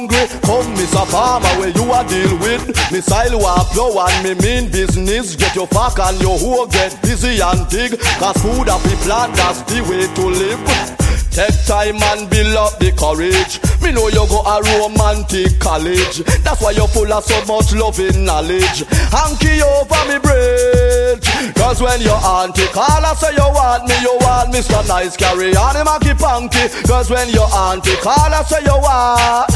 hungry. Come, Mr. Farmer, where you a deal with. Missile war plow and me mean business. Get your fuck and your hoe, get busy and dig. Cause food up the plant, that's the way to live. Take time and build up the courage. Me know you go a romantic college. That's why you're full of so much love and knowledge. Hanky over me bridge. Cause when your auntie call her say you want me, Mr. Nice carry on him a keep hanky. Cause when your auntie call her say you want